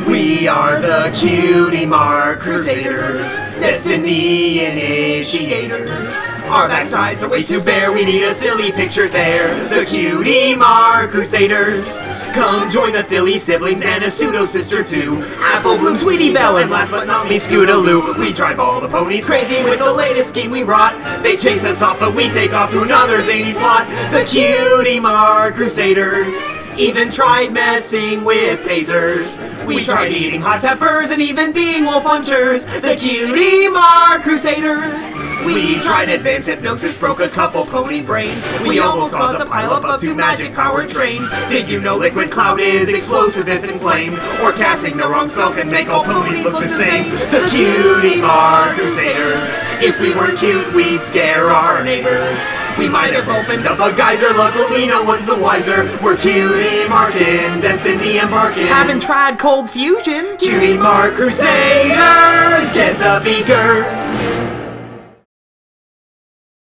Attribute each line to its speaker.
Speaker 1: We are the Cutie Mark Crusaders, Destiny initiators. Our backsides are way too bare, we need a silly picture there. The Cutie Mark Crusaders. Come join the Philly siblings and a pseudo-sister too. Apple Bloom, Sweetie Belle, and last but not least, Scootaloo. We drive all the ponies crazy with the latest scheme we wrought. They chase us off, but we take off to another zany plot. The Cutie Mark Crusaders. Even tried messing with tasers. We tried eating hot peppers and even being wolf punchers. The Cutie Mark Crusaders. We tried advanced hypnosis, broke a couple pony brains. We almost caused a pileup of 2 magic-powered trains. Did you know liquid cloud is explosive if inflamed? Or casting the wrong spell can make all ponies look the same? The Cutie Mark Crusaders. If we weren't cute, we'd scare our neighbors. We might have opened up a geyser, luckily no one's the wiser. We're Cutie Markin', Destiny embarking.
Speaker 2: Haven't tried cold fusion?
Speaker 1: Cutie Mark Crusaders, get the beakers.